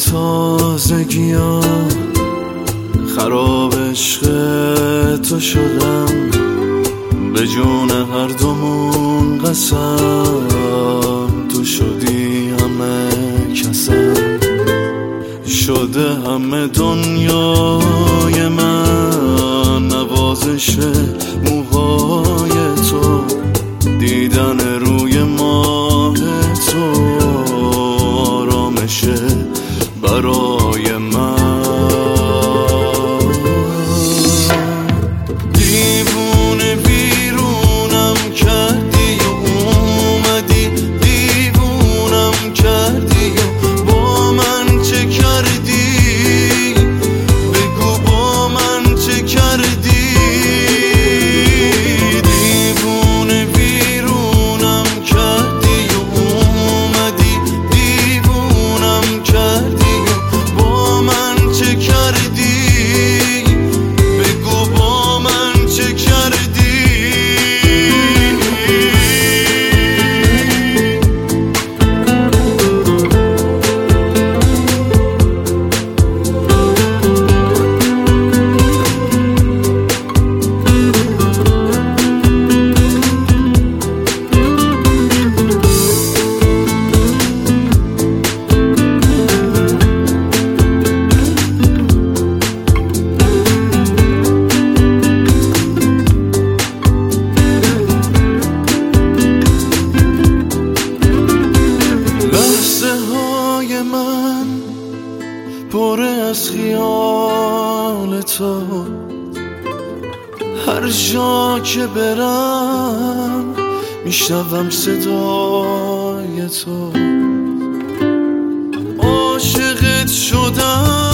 تازگی ها خراب عشق تو شدم، به جون هر دومون قسم تو شدی همه کسم، شده همه دنیای من نوازش موهای تو، دیدن روی ماه تو آرامشه برای من. دیوونه بیرونم کردی و اومدی دیوونم کردی و با من چه کردی؟ بگو با من چه کردی؟ دیوونه بیرونم کردی و اومدی دیوونم کردی و با من چه کردی؟ بگو با من چه کردی؟ من پر از خیال تو، هر جا که برم میشنوم صدای تو، عاشقت شدم